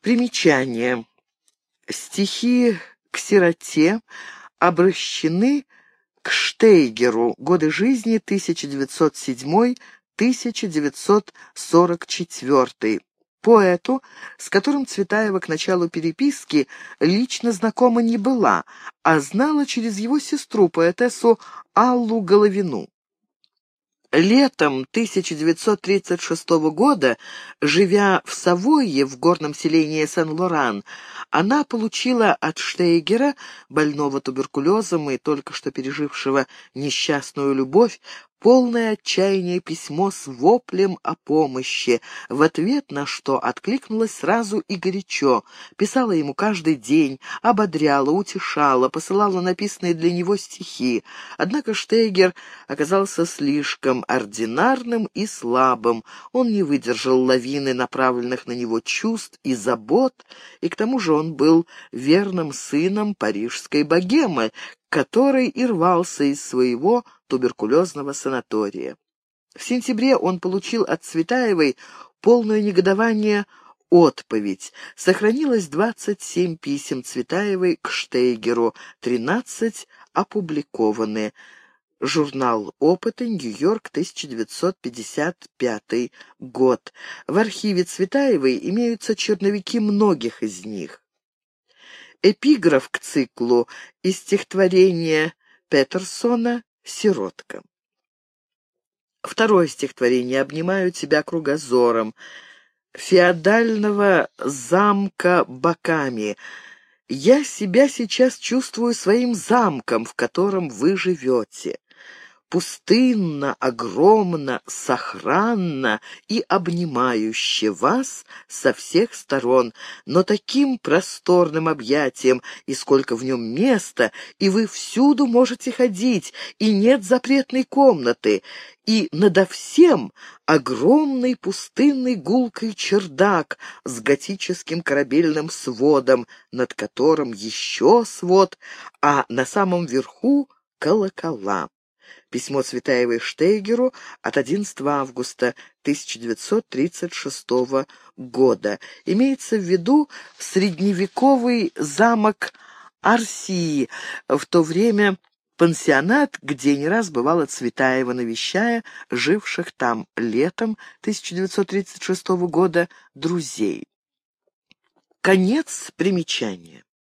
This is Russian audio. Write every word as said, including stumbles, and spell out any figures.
Примечание. Стихи к сироте обращены к Штейгеру. Годы жизни тысяча девятьсот седьмой — тысяча девятьсот сорок четвёртый. Поэту, с которым Цветаева к началу переписки лично знакома не была, а знала через его сестру, поэтессу Аллу Головину. Летом тысяча девятьсот тридцать шестого года, живя в Савойе, в горном селении Сен-Лоран, она получила от Штейгера, больного туберкулезом и только что пережившего несчастную любовь, полное отчаяние письмо с воплем о помощи, в ответ на что откликнулась сразу и горячо, писала ему каждый день, ободряла, утешала, посылала написанные для него стихи. Однако Штейгер оказался слишком ординарным и слабым, он не выдержал лавины направленных на него чувств и забот, и к тому же он был верным сыном парижской богемы, который и рвался из своего туберкулезного санатория. В сентябре он получил от Цветаевой полное негодование отповедь. Сохранилось двадцать семь писем Цветаевой к Штейгеру, тринадцать опубликованы. Журнал «Опыты», Нью-Йорк, тысяча девятьсот пятьдесят пятый год. В архиве Цветаевой имеются черновики многих из них. Эпиграф к циклу из стихотворения Петерсона «Сиротка». Второе стихотворение «Обнимаю тебя кругозором». Феодального замка боками. Я себя сейчас чувствую своим замком, в котором вы живете. Пустынно, огромно, сохранно и обнимающе вас со всех сторон, но таким просторным объятием, и сколько в нем места, и вы всюду можете ходить, и нет запретной комнаты, и надо всем огромный пустынный гулкий чердак с готическим корабельным сводом, над которым еще свод, а на самом верху колокола. Письмо Цветаевой Штейгеру от одиннадцатого августа тысяча девятьсот тридцать шестого года. Имеется в виду средневековый замок Арсии, в то время пансионат, где не раз бывала Цветаева, навещая живших там летом тысяча девятьсот тридцать шестого года друзей. Конец примечания.